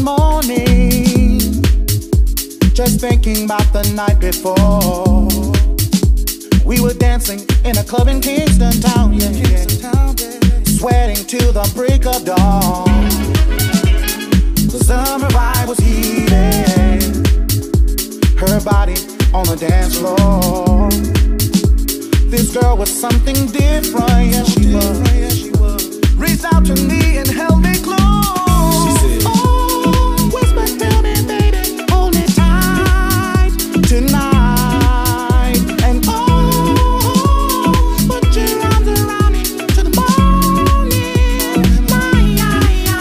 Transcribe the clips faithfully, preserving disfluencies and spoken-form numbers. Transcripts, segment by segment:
one morning, just thinking about the night before. We were dancing in a club in Kingston Town, yeah, yeah. Sweating till the break of dawn. The summer vibe was heated, her body on the dance floor. This girl was something different, yeah, she was. Reached out to me and held me close. She said, oh, whisper, tell me, baby, hold me tight tonight. And oh, put your arms around me till the morning light.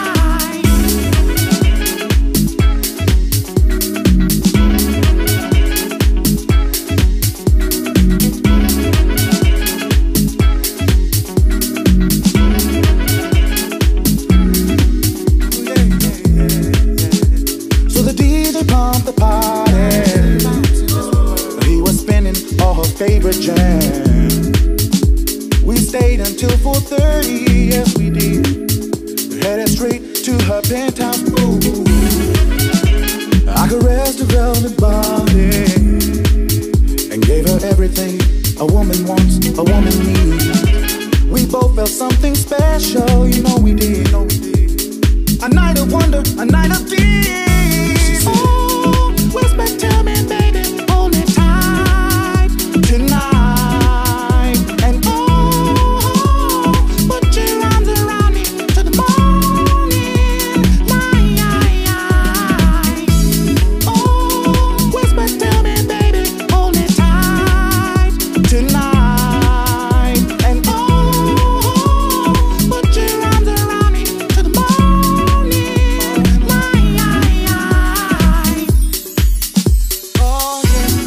So the D J pumped the party. He was spinning all her favorite jam. We stayed until four thirty, yes we did. Headed straight to her penthouse room. I caressed her velvet body and gave her everything a woman wants, a woman needs. We both felt something special, you know we did. A night of wonder, a night of peace. Oh, whisper, tell me, baby, hold me tight tonight. And oh, put your arms around me till the morning light. Oh, whisper, tell me, baby, hold me tight tonight. And oh, put your arms around me till the morning light. Oh yeah.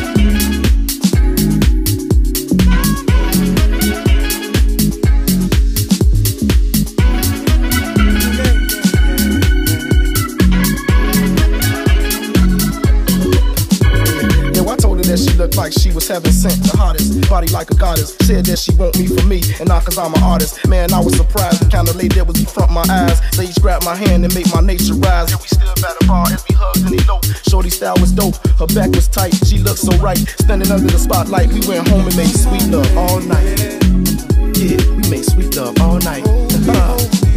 Yo, I told her that she looked like she was heaven sent, the hottest, body like a goddess. Said that she want me for me, and not cause I'm an artist. Man, I was surprised, the kind of lady that was in front of my eyes. Sage grabbed my hand and make my nature rise. And we stood by the bar as we hugged and eloped. Shorty style was dope, her back was tight, she looked so right. Standing under the spotlight, we went home and made sweet love all night. Yeah, we made sweet love all night.